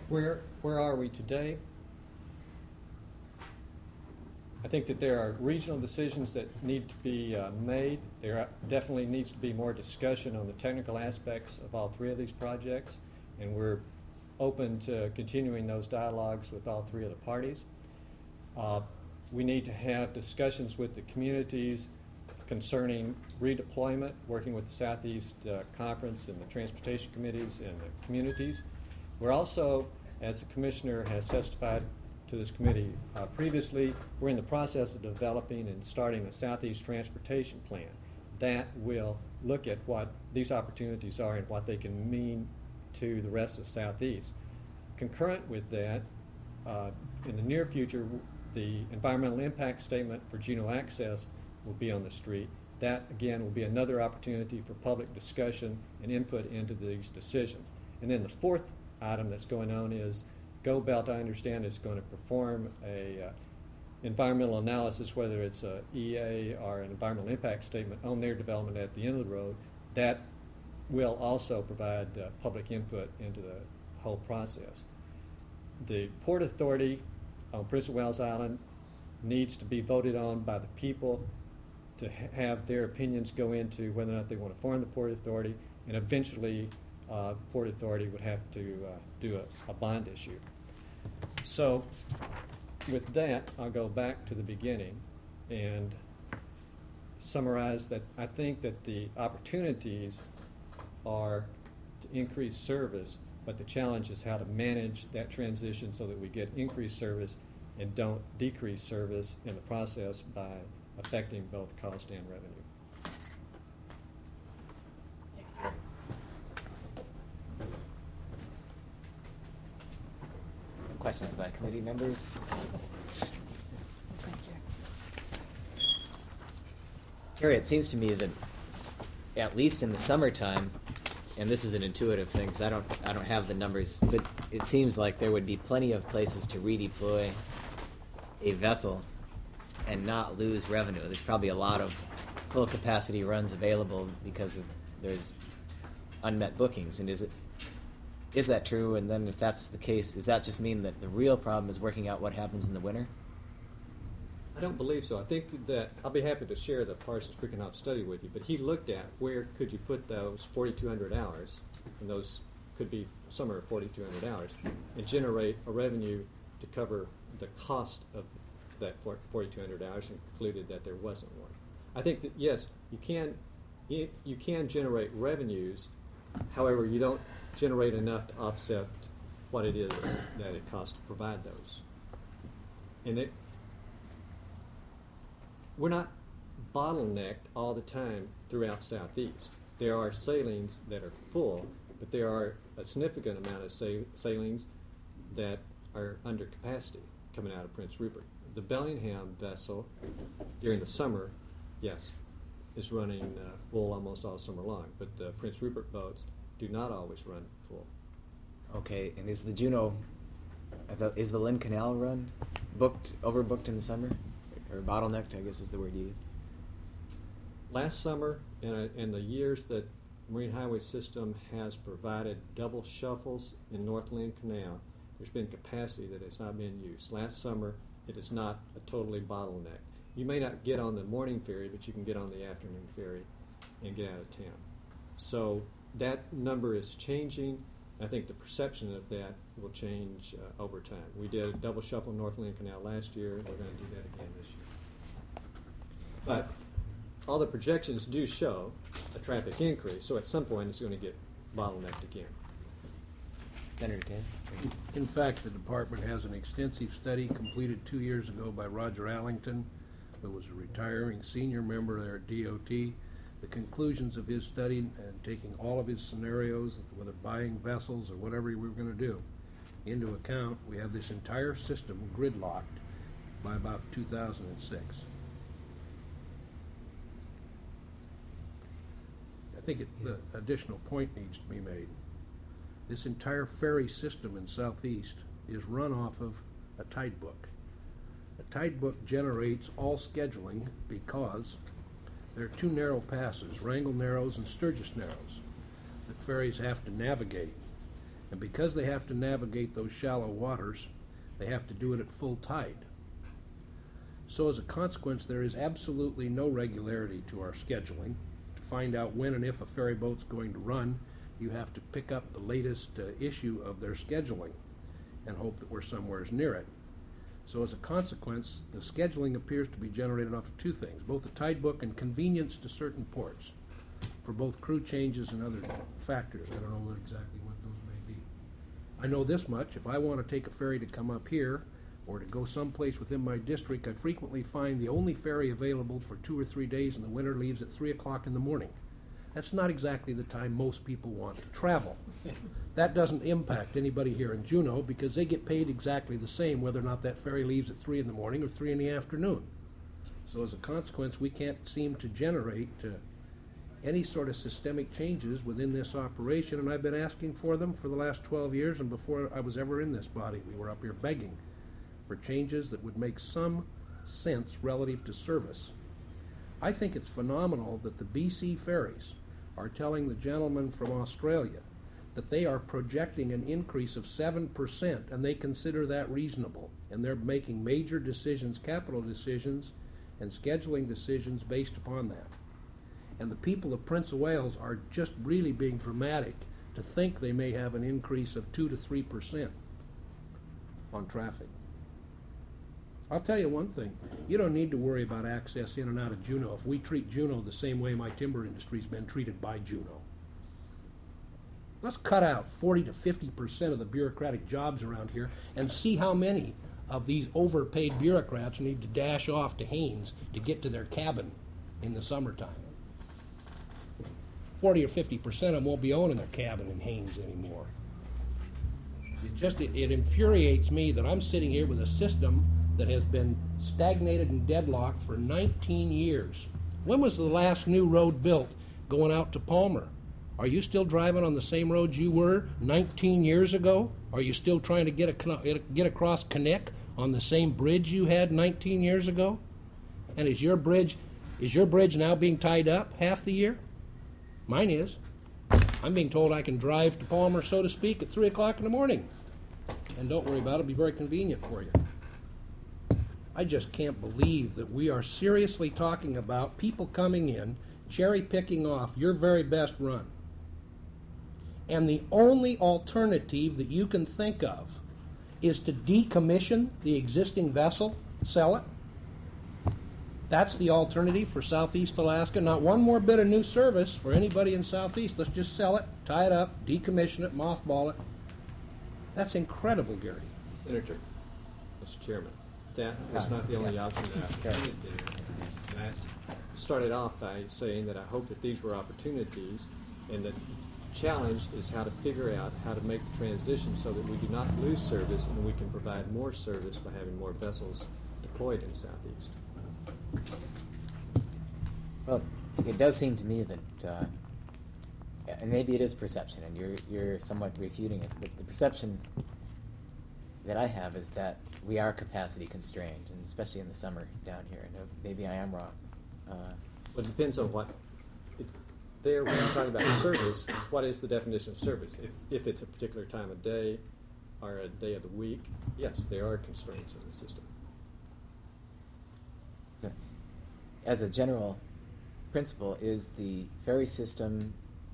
Where are we today? I think that there are regional decisions that need to be made. There definitely needs to be more discussion on the technical aspects of all three of these projects, and we're open to continuing those dialogues with all three of the parties. We need to have discussions with the communities concerning redeployment, working with the Southeast Conference and the transportation committees and the communities. We're also, as the Commissioner has testified to this committee previously, we're in the process of developing and starting a Southeast Transportation Plan that will look at what these opportunities are and what they can mean to the rest of Southeast. Concurrent with that, in the near future, the environmental impact statement for Juneau Access will be on the street. That, again, will be another opportunity for public discussion and input into these decisions. And then the fourth item that's going on is GoBelt, I understand, is going to perform a environmental analysis, whether it's a EA or an environmental impact statement on their development at the end of the road. That will also provide public input into the whole process. The Port Authority on Prince of Wales Island needs to be voted on by the people to have their opinions go into whether or not they want to form the Port Authority, and eventually Port Authority would have to do a bond issue. So with that, I'll go back to the beginning and summarize that I think that the opportunities are to increase service, but the challenge is how to manage that transition so that we get increased service and don't decrease service in the process by affecting both cost and revenue. Questions by committee members? Thank you. Terry, it seems to me that at least in the summertime, and this is an intuitive thing because I don't have the numbers, but it seems like there would be plenty of places to redeploy a vessel and not lose revenue. There's probably a lot of full capacity runs available because there's unmet bookings. And is that true? And then if that's the case, does that just mean that the real problem is working out what happens in the winter? I don't believe so. I think that I'll be happy to share the Parsons-Frickenhoff study with you, but he looked at where could you put those 4,200 hours, and those could be somewhere at 4,200 hours, and generate a revenue to cover the cost of that 4,200 hours, and concluded that there wasn't one. I think that, yes, you can generate revenues, however, you don't generate enough to offset what it is that it costs to provide those. And we're not bottlenecked all the time throughout Southeast. There are sailings that are full, but there are a significant amount of sailings that are under capacity coming out of Prince Rupert. The Bellingham vessel during the summer, yes, is running full almost all summer long, but the Prince Rupert boats do not always run full. Okay, and is the Juneau, is the Lynn Canal run overbooked in the summer? Or bottlenecked, I guess is the word you use. Last summer, in the years that Marine Highway System has provided double shuffles in North Lynn Canal, there's been capacity that has not been used. Last summer, it is not a totally bottleneck. You may not get on the morning ferry, but you can get on the afternoon ferry and get out of town. So that number is changing. I think the perception of that will change over time. We did a double shuffle North Lynn Canal last year. We're going to do that again this year. But all the projections do show a traffic increase, so at some point it's going to get bottlenecked again. Senator Tan? In fact, the department has an extensive study completed 2 years ago by Roger Allington, who was a retiring senior member there at DOT. The conclusions of his study and taking all of his scenarios, whether buying vessels or whatever we were going to do, into account, we have this entire system gridlocked by about 2006. I think the additional point needs to be made. This entire ferry system in Southeast is run off of a tide book. A tide book generates all scheduling because there are two narrow passes, Wrangell Narrows and Sturgis Narrows, that ferries have to navigate. And because they have to navigate those shallow waters, they have to do it at full tide. So as a consequence, there is absolutely no regularity to our scheduling. To find out when and if a ferry boat's going to run, you have to pick up the latest issue of their scheduling and hope that we're somewheres near it. So as a consequence, the scheduling appears to be generated off of two things, both the tide book and convenience to certain ports for both crew changes and other factors. I don't know exactly what those may be. I know this much: if I want to take a ferry to come up here or to go someplace within my district, I frequently find the only ferry available for 2 or 3 days in the winter leaves at 3 o'clock in the morning. That's not exactly the time most people want to travel. That doesn't impact anybody here in Juneau because they get paid exactly the same whether or not that ferry leaves at 3 in the morning or 3 in the afternoon. So as a consequence, we can't seem to generate any sort of systemic changes within this operation, and I've been asking for them for the last 12 years, and before I was ever in this body, we were up here begging for changes that would make some sense relative to service. I think it's phenomenal that the BC ferries are telling the gentleman from Australia that they are projecting an increase of 7%, and they consider that reasonable, and they're making major decisions, capital decisions, and scheduling decisions based upon that. And the people of Prince of Wales are just really being dramatic to think they may have an increase of 2 to 3% on traffic. I'll tell you one thing, you don't need to worry about access in and out of Juneau if we treat Juneau the same way my timber industry's been treated by Juneau. Let's cut out 40 to 50% of the bureaucratic jobs around here and see how many of these overpaid bureaucrats need to dash off to Haines to get to their cabin in the summertime. 40 or 50% of them won't be owning their cabin in Haines anymore. It infuriates me that I'm sitting here with a system that has been stagnated and deadlocked for 19 years. When was the last new road built going out to Palmer? Are you still driving on the same roads you were 19 years ago? Are you still trying to get across Connect on the same bridge you had 19 years ago? And is your bridge now being tied up half the year? Mine is. I'm being told I can drive to Palmer, so to speak, at 3 o'clock in the morning. And don't worry about it, it'll be very convenient for you. I just can't believe that we are seriously talking about people coming in, cherry-picking off your very best run. And the only alternative that you can think of is to decommission the existing vessel, sell it. That's the alternative for Southeast Alaska. Not one more bit of new service for anybody in Southeast. Let's just sell it, tie it up, decommission it, mothball it. That's incredible, Gary. Senator, Mr. Chairman, that is not the only option that I've presented there. And I started off by saying that I hope that these were opportunities, and the challenge is how to figure out how to make the transition so that we do not lose service and we can provide more service by having more vessels deployed in Southeast. Well, it does seem to me that, and maybe it is perception, and you're somewhat refuting it, but the perception that I have is that we are capacity constrained, and especially in the summer down here. And maybe I am wrong. Well, it depends on what. When you're talking about service, what is the definition of service? If it's a particular time of day or a day of the week, yes, there are constraints in the system. So, as a general principle, is the ferry system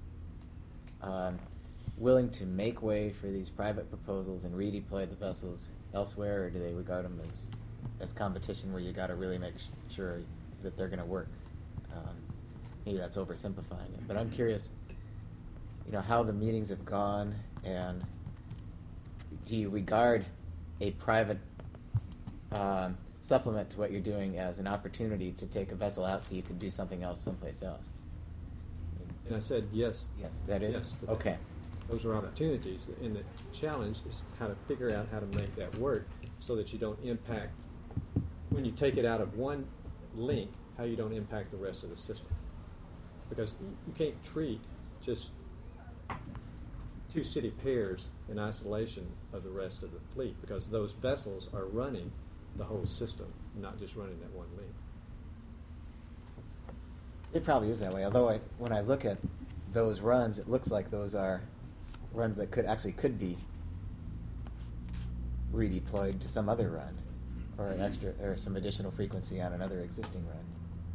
willing to make way for these private proposals and redeploy the vessels elsewhere, or do they regard them as competition where you got to really make sure that they're going to work? Maybe that's oversimplifying it, but I'm curious, how the meetings have gone, and do you regard a private supplement to what you're doing as an opportunity to take a vessel out so you can do something else someplace else? And I said yes. Yes, that is? Yes to that. Okay. Those are opportunities, and the challenge is how to figure out how to make that work so that you don't impact, when you take it out of one link, how you don't impact the rest of the system. Because you can't treat just two city pairs in isolation of the rest of the fleet, because those vessels are running the whole system, not just running that one link. It probably is that way, although when I look at those runs, it looks like those are runs that could be redeployed to some other run, or an extra, or some additional frequency on another existing run.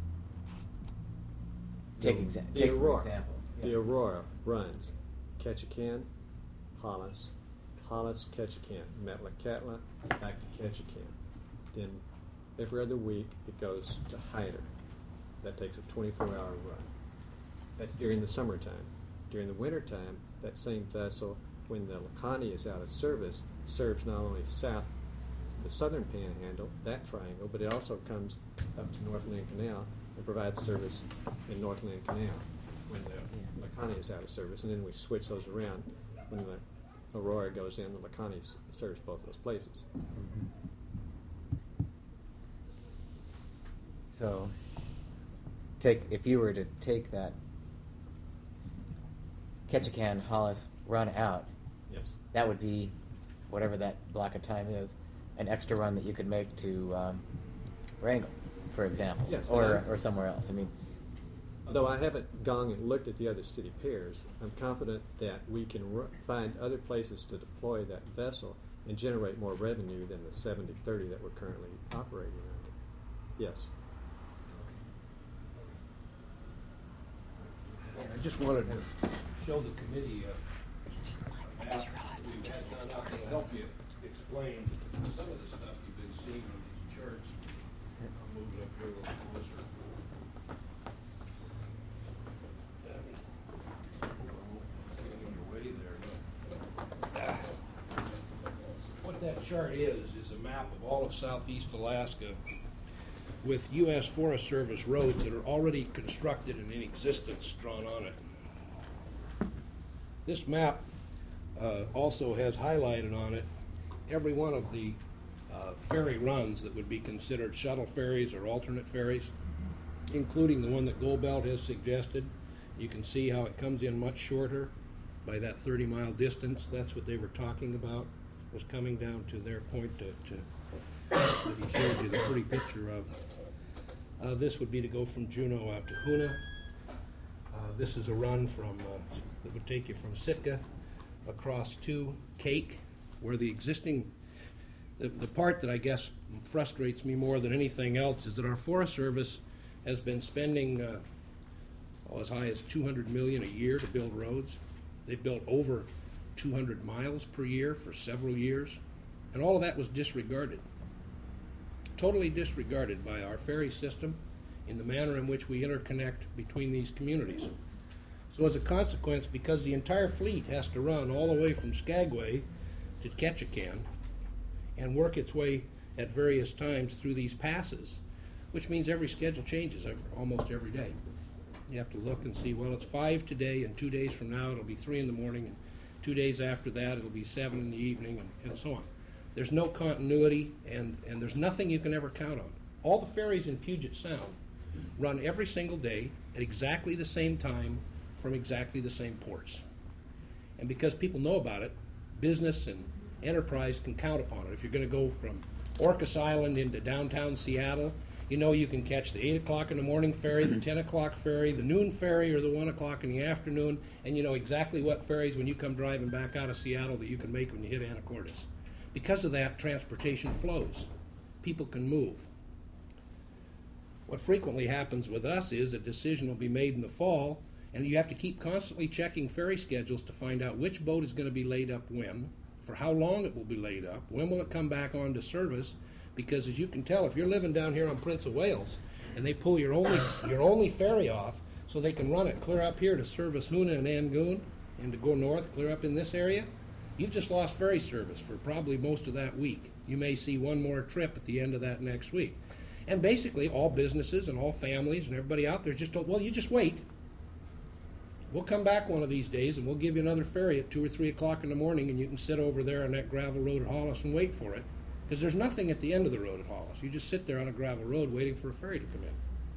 Take for example. The Yeah. Aurora runs Ketchikan, Hollis, Hollis, Ketchikan, Metlakatla, back to Ketchikan. Then every other week it goes to Hyder. That takes a 24-hour run. That's during the summertime. During the wintertime, that same vessel, when the Laconia is out of service, serves not only south, the southern panhandle, that triangle, but it also comes up to Northland Canal and provides service in Northland Canal when the Laconia is out of service. And then we switch those around. When the Aurora goes in, the Laconia serves both those places. So, if you were to take that Ketchikan Hollis run out, Yes. that would be, whatever that block of time is, an extra run that you could make to Wrangell, for example, Yes, or somewhere else. I mean, Although I haven't gone and looked at the other city pairs, I'm confident that we can find other places to deploy that vessel and generate more revenue than the 70-30 that we're currently operating under. Yes. I just wanted to show the committee Just map we've had done out to help you explain some of the stuff you've been seeing on these charts. I'll move it up here a little closer. Getting in your way there. What that chart is a map of all of southeast Alaska with U.S. Forest Service roads that are already constructed and in existence drawn on it. This map also has highlighted on it every one of the ferry runs that would be considered shuttle ferries or alternate ferries, including the one that Goldbelt has suggested. You can see how it comes in much shorter by that 30-mile distance. That's what they were talking about, was coming down to their point that he showed you the pretty picture of. This would be to go from Juneau out to Hoonah. This is a run that would take you from Sitka across to Cake, where the existing, the part that I guess frustrates me more than anything else is that our Forest Service has been spending as high as $200 million a year to build roads. They've built over 200 miles per year for several years, and all of that was disregarded. Totally disregarded by our ferry system in the manner in which we interconnect between these communities. So as a consequence, because the entire fleet has to run all the way from Skagway to Ketchikan and work its way at various times through these passes, which means every schedule changes almost every day. You have to look and see, well, it's 5 today, and 2 days from now it'll be 3 in the morning, and 2 days after that it'll be 7 in the evening, and so on. There's no continuity, and there's nothing you can ever count on. All the ferries in Puget Sound run every single day at exactly the same time from exactly the same ports. And because people know about it, business and enterprise can count upon it. If you're going to go from Orcas Island into downtown Seattle, you know you can catch the 8 o'clock in the morning ferry, the 10 o'clock ferry, the noon ferry, or the 1 o'clock in the afternoon, and you know exactly what ferries when you come driving back out of Seattle that you can make when you hit Anacortes. Because of that, transportation flows. People can move. What frequently happens with us is a decision will be made in the fall, and you have to keep constantly checking ferry schedules to find out which boat is going to be laid up when, for how long it will be laid up, when will it come back onto service, because as you can tell, if you're living down here on Prince of Wales and they pull your only ferry off so they can run it clear up here to service Hoonah and Angoon and to go north clear up in this area, you've just lost ferry service for probably most of that week. You may see one more trip at the end of that next week. And basically all businesses and all families and everybody out there just told, well, you just wait. We'll come back one of these days and we'll give you another ferry at 2 or 3 o'clock in the morning, and you can sit over there on that gravel road at Hollis and wait for it, because there's nothing at the end of the road at Hollis. You just sit there on a gravel road waiting for a ferry to come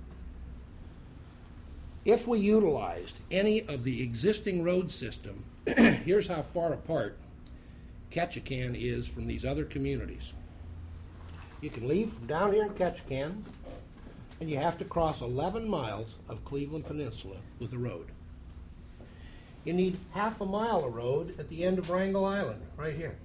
in. If we utilized any of the existing road system, here's how far apart Ketchikan is from these other communities. You can leave from down here in Ketchikan, and you have to cross 11 miles of Cleveland Peninsula with a road. You need half a mile of road at the end of Wrangell Island, right here.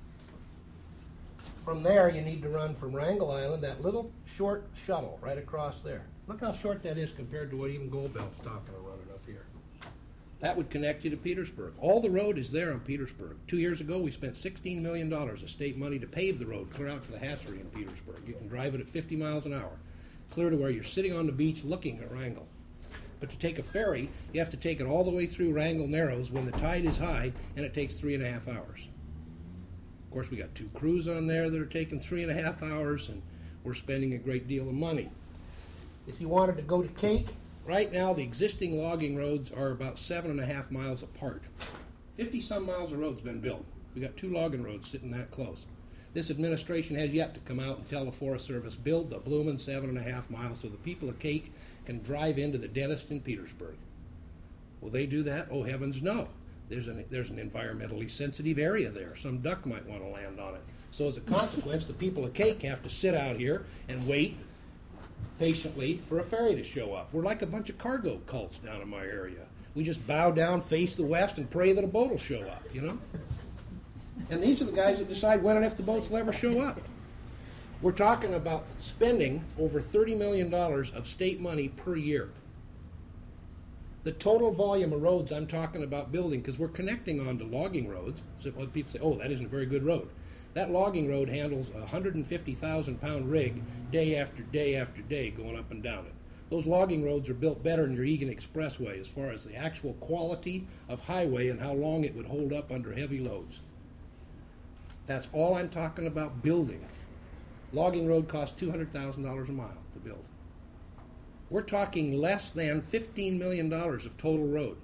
From there, you need to run from Wrangell Island, that little short shuttle right across there. Look how short that is compared to what even Gold Belt's talking of running up here. That would connect you to Petersburg. All the road is there on Petersburg. 2 years ago, we spent $16 million of state money to pave the road clear out to the hatchery in Petersburg. You can drive it at 50 miles an hour, clear to where you're sitting on the beach looking at Wrangell. But to take a ferry, you have to take it all the way through Wrangell Narrows when the tide is high, and it takes 3.5 hours. Of course, we got 2 crews on there that are taking 3.5 hours, and we're spending a great deal of money. If you wanted to go to Cake, right now the existing logging roads are about 7.5 miles apart. 50-some miles of road's been built. We got 2 logging roads sitting that close. This administration has yet to come out and tell the Forest Service, build the bloomin' 7.5 miles so the people of Cake can drive into the dentist in Petersburg. Will they do that? Oh, heavens, no. There's an environmentally sensitive area there. Some duck might want to land on it. So as a consequence, the people of Cake have to sit out here and wait patiently for a ferry to show up. We're like a bunch of cargo cults down in my area. We just bow down, face the west, and pray that a boat will show up, you know? And these are the guys that decide when and if the boats will ever show up. We're talking about spending over $30 million of state money per year. The total volume of roads I'm talking about building, because we're connecting onto logging roads, so when people say, oh, that isn't a very good road. That logging road handles a 150,000-pound rig day after day after day going up and down it. Those logging roads are built better than your Egan Expressway as far as the actual quality of highway and how long it would hold up under heavy loads. That's all I'm talking about building. Logging road costs $200,000 a mile to build. We're talking less than $15 million of total road.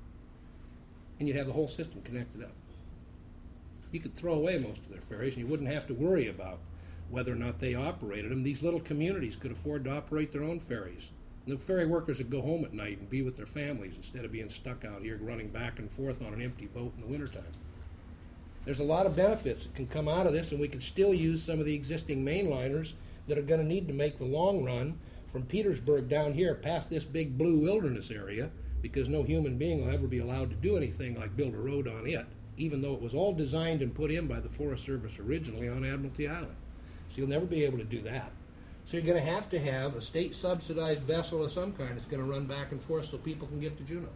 And you'd have the whole system connected up. You could throw away most of their ferries and you wouldn't have to worry about whether or not they operated them. These little communities could afford to operate their own ferries. And the ferry workers would go home at night and be with their families instead of being stuck out here running back and forth on an empty boat in the wintertime. There's a lot of benefits that can come out of this, and we can still use some of the existing mainliners that are going to need to make the long run from Petersburg down here past this big blue wilderness area, because no human being will ever be allowed to do anything like build a road on it, even though it was all designed and put in by the Forest Service originally on Admiralty Island. So you'll never be able to do that. So you're going to have a state-subsidized vessel of some kind that's going to run back and forth so people can get to Juneau.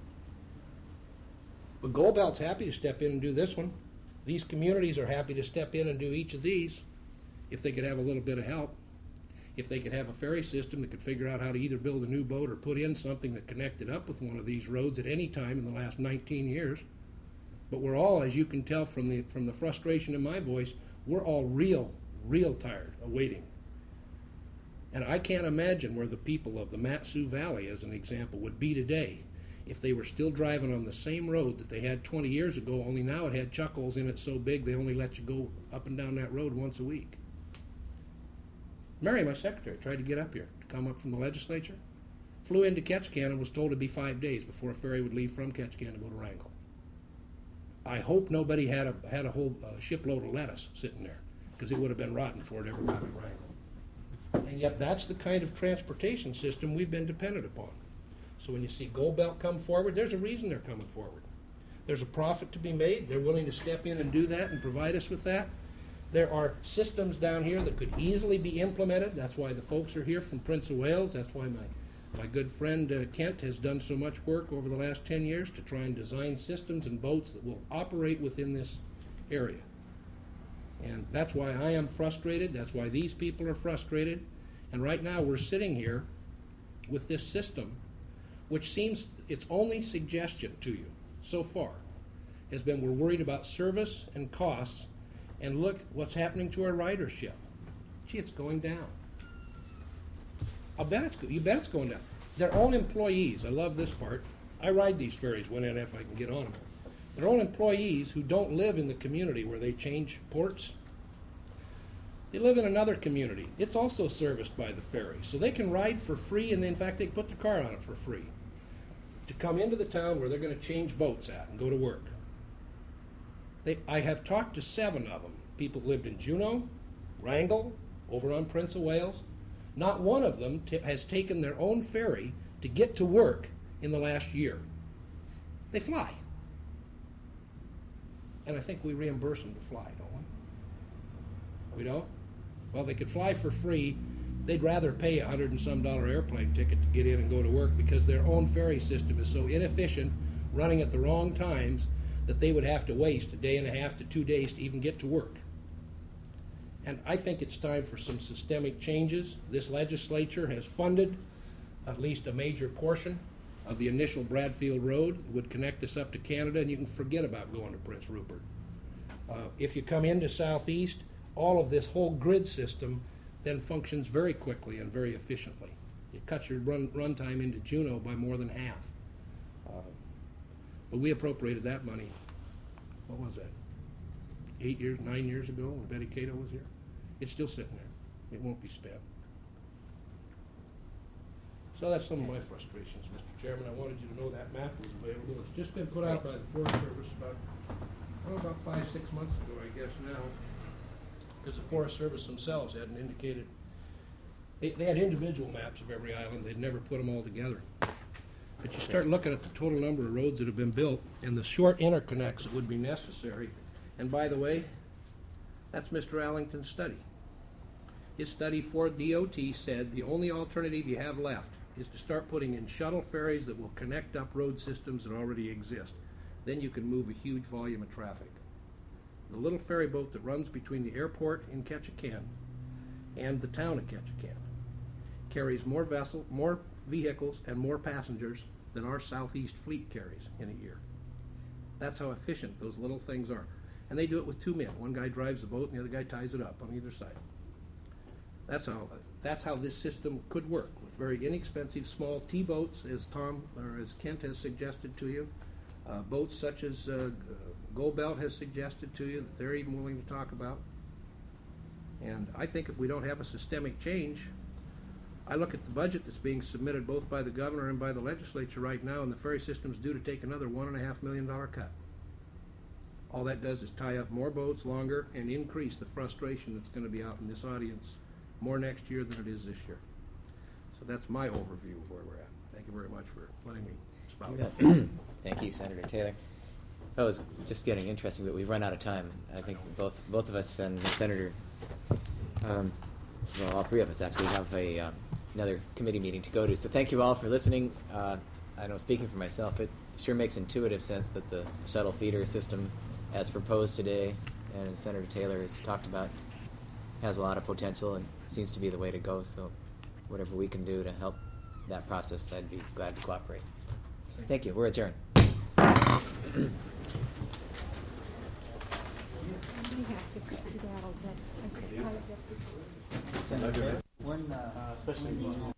But Gold Belt's happy to step in and do this one. These communities are happy to step in and do each of these if they could have a little bit of help. If they could have a ferry system that could figure out how to either build a new boat or put in something that connected up with one of these roads at any time in the last 19 years. But we're all, as you can tell from the frustration in my voice, we're all real tired of waiting. And I can't imagine where the people of the Mat-Su Valley, as an example, would be today if they were still driving on the same road that they had 20 years ago, only now it had chuck holes in it so big they only let you go up and down that road once a week. Mary, my secretary, tried to get up here to come up from the legislature. Flew into Ketchikan and was told it'd be 5 days before a ferry would leave from Ketchikan to go to Wrangell. I hope nobody had a whole shipload of lettuce sitting there, because it would have been rotten before it ever got to Wrangell. And yet that's the kind of transportation system we've been dependent upon. So when you see Gold Belt come forward, there's a reason they're coming forward. There's a profit to be made. They're willing to step in and do that and provide us with that. There are systems down here that could easily be implemented. That's why the folks are here from Prince of Wales. That's why my good friend Kent has done so much work over the last 10 years to try and design systems and boats that will operate within this area. And that's why I am frustrated. That's why these people are frustrated. And right now we're sitting here with this system, which seems its only suggestion to you so far has been we're worried about service and costs, and look what's happening to our ridership. Gee, it's going down. You bet it's going down. Their own employees, I love this part. I ride these ferries when and if I can get on them. Their own employees who don't live in the community where they change ports, they live in another community. It's also serviced by the ferry. So they can ride for free, and in fact, they can put their car on it for free to come into the town where they're going to change boats at and go to work. I have talked to 7 of them. People lived in Juneau, Wrangell, over on Prince of Wales. Not one of them has taken their own ferry to get to work in the last year. They fly. And I think we reimburse them to fly, don't we? We don't? Well, they could fly for free. They'd rather pay $100 and some airplane ticket to get in and go to work because their own ferry system is so inefficient, running at the wrong times, that they would have to waste a day and a half to 2 days to even get to work. And I think it's time for some systemic changes. This legislature has funded at least a major portion of the initial Bradfield Road. It would connect us up to Canada, and you can forget about going to Prince Rupert. If you come into Southeast, all of this whole grid system then functions very quickly and very efficiently. It cuts your run time into Juneau by more than half. But we appropriated that money, what was that, 9 years ago when Betty Cato was here? It's still sitting there. It won't be spent. So that's some of my frustrations, Mr. Chairman. I wanted you to know that map was available. It's just been put out by the Forest Service about 5, 6 months ago, I guess now, because the Forest Service themselves hadn't indicated. They had individual maps of every island. They'd never put them all together. But you start looking at the total number of roads that have been built and the short interconnects that would be necessary. And by the way, that's Mr. Allington's study. His study for DOT said the only alternative you have left is to start putting in shuttle ferries that will connect up road systems that already exist. Then you can move a huge volume of traffic. The little ferry boat that runs between the airport in Ketchikan and the town of Ketchikan carries more vehicles and more passengers than our Southeast fleet carries in a year. That's how efficient those little things are. And they do it with 2 men. One guy drives the boat and the other guy ties it up on either side. That's how this system could work, with very inexpensive small T-boats, as Kent has suggested to you, boats such as Gold Belt has suggested to you that they're even willing to talk about. And I think if we don't have a systemic change, I look at the budget that's being submitted both by the governor and by the legislature right now, and the ferry system's due to take another $1.5 million cut. All that does is tie up more boats longer and increase the frustration that's going to be out in this audience more next year than it is this year. So that's my overview of where we're at. Thank you very much for letting me spout. Thank you, Senator Taylor. That was just getting interesting, but we've run out of time. I think both of us and the Senator, well, all three of us actually have another committee meeting to go to. So thank you all for listening. I know, speaking for myself, it sure makes intuitive sense that the shuttle feeder system, as proposed today, and as Senator Taylor has talked about, has a lot of potential and seems to be the way to go. So whatever we can do to help that process, I'd be glad to cooperate. So, thank you. We're adjourned. We have to skedaddle, but I just kind of get this. When, especially